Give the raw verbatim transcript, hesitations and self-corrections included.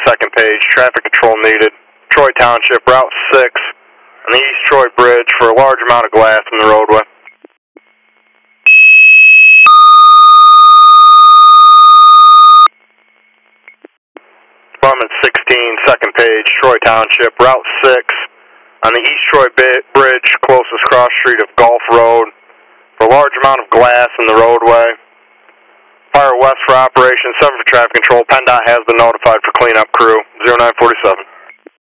second page, traffic control needed. Troy Township, Route six, on the East Troy Bridge for a large amount of glass in the roadway. Department sixteen, second page, Troy Township, Route six, on the East Troy Bridge, closest cross street of Gulf Road, for a large amount of glass in the roadway. Fire west for operation, seven for traffic control. PennDOT has been notified for cleanup crew, zero nine four seven.